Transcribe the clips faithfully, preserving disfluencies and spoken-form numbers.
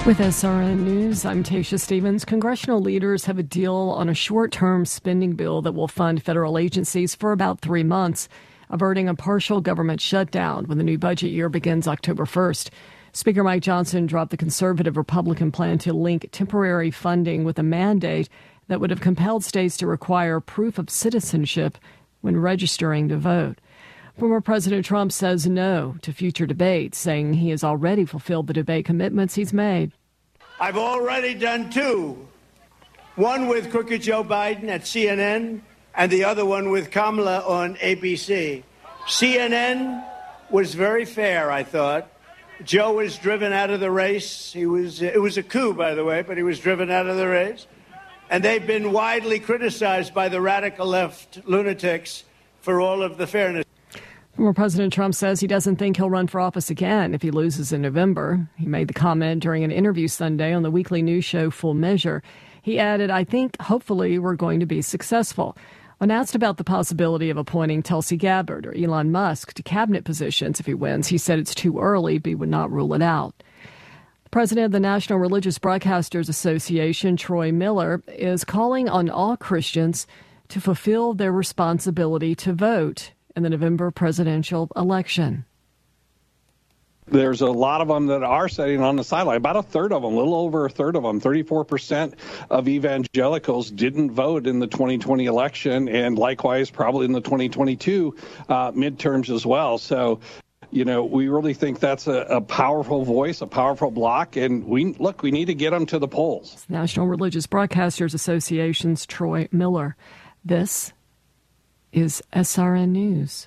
With S R N News, I'm Tasha Stevens. Congressional leaders have a deal on a short-term spending bill that will fund federal agencies for about three months, averting a partial government shutdown when the new budget year begins October first. Speaker Mike Johnson dropped the conservative Republican plan to link temporary funding with a mandate that would have compelled states to require proof of citizenship when registering to vote. Former President Trump says no to future debates, saying he has already fulfilled the debate commitments he's made. I've already done two, one with Crooked Joe Biden at C N N and the other one with Kamala on A B C. C N N was very fair, I thought. Joe was driven out of the race. He was, it was a coup, by the way, but he was driven out of the race. And they've been widely criticized by the radical left lunatics for all of the fairness. Former President Trump says he doesn't think he'll run for office again if he loses in November. He made the comment during an interview Sunday on the weekly news show Full Measure. He added, I think hopefully we're going to be successful. When asked about the possibility of appointing Tulsi Gabbard or Elon Musk to cabinet positions if he wins, he said it's too early, but he would not rule it out. The president of the National Religious Broadcasters Association, Troy Miller, is calling on all Christians to fulfill their responsibility to vote in the November presidential election. There's a lot of them that are sitting on the sideline, about a third of them, a little over a third of them. thirty-four percent of evangelicals didn't vote in the twenty twenty election, and likewise probably in the twenty twenty-two uh, midterms as well. So, you know, we really think that's a, a powerful voice, a powerful block, and we look, we need to get them to the polls. National Religious Broadcasters Association's Troy Miller. This is S R N News.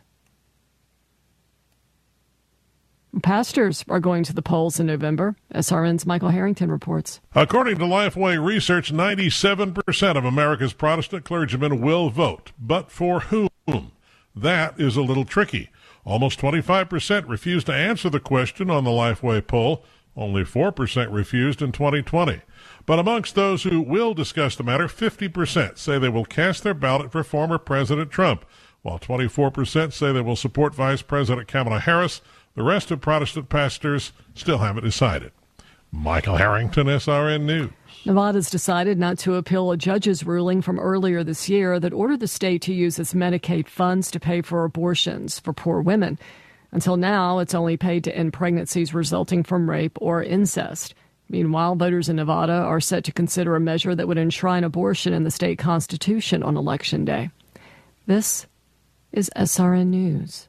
Pastors are going to the polls in November. S R N's Michael Harrington reports. According to Lifeway Research, ninety-seven percent of America's Protestant clergymen will vote. But for whom? That is a little tricky. Almost twenty-five percent refused to answer the question on the Lifeway poll. Only four percent refused in twenty twenty. But amongst those who will discuss the matter, fifty percent say they will cast their ballot for former President Trump, while twenty-four percent say they will support Vice President Kamala Harris. The rest of Protestant pastors still haven't decided. Michael Harrington, S R N News. Nevada's decided not to appeal a judge's ruling from earlier this year that ordered the state to use its Medicaid funds to pay for abortions for poor women. Until now, it's only paid to end pregnancies resulting from rape or incest. Meanwhile, voters in Nevada are set to consider a measure that would enshrine abortion in the state constitution on Election Day. This is S R N News.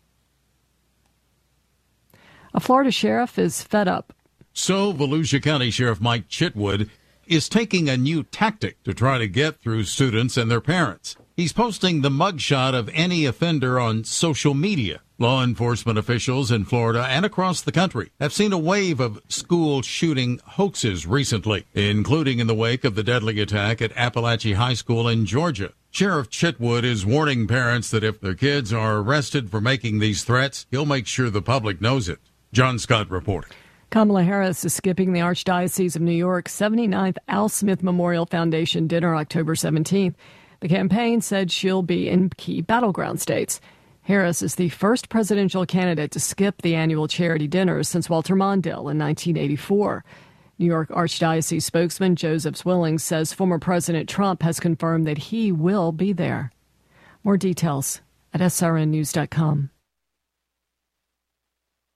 A Florida sheriff is fed up. So, Volusia County Sheriff Mike Chitwood is taking a new tactic to try to get through students and their parents. He's posting the mugshot of any offender on social media. Law enforcement officials in Florida and across the country have seen a wave of school shooting hoaxes recently, including in the wake of the deadly attack at Appalachia High School in Georgia. Sheriff Chitwood is warning parents that if their kids are arrested for making these threats, he'll make sure the public knows it. John Scott reporting. Kamala Harris is skipping the Archdiocese of New York's seventy-ninth Al Smith Memorial Foundation dinner October seventeenth. The campaign said she'll be in key battleground states. Harris is the first presidential candidate to skip the annual charity dinners since Walter Mondale in nineteen eighty-four. New York Archdiocese spokesman Joseph Swilling says former President Trump has confirmed that he will be there. More details at S R N news dot com.